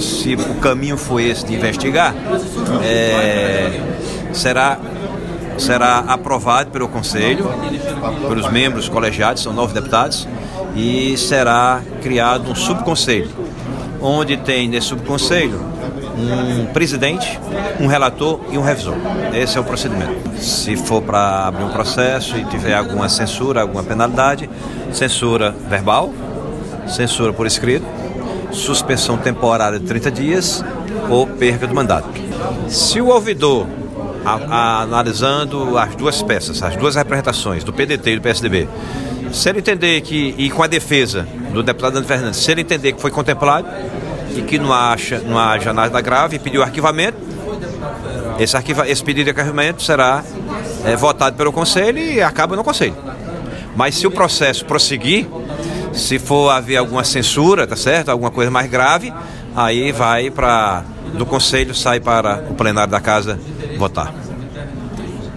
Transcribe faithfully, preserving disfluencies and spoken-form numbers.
se o caminho for esse de investigar, é, será, será aprovado pelo Conselho, pelos membros colegiados, são nove deputados, e será criado um subconselho, onde tem nesse subconselho um presidente, um relator e um revisor. Esse é o procedimento. Se for para abrir um processo e tiver alguma censura, alguma penalidade, censura verbal, censura por escrito, suspensão temporária de trinta dias ou perca do mandato. Se o ouvidor, a, a, analisando as duas peças, as duas representações do P D T e do P S D B, se ele entender que, e com a defesa do deputado Dante Fernandes, se ele entender que foi contemplado e que não, acha, não haja nada grave e pediu arquivamento, esse, arquiva, esse pedido de arquivamento será é, votado pelo Conselho e acaba no Conselho. Mas se o processo prosseguir, se for haver alguma censura, tá certo? Alguma coisa mais grave, aí vai para do Conselho, sai para o plenário da Casa votar.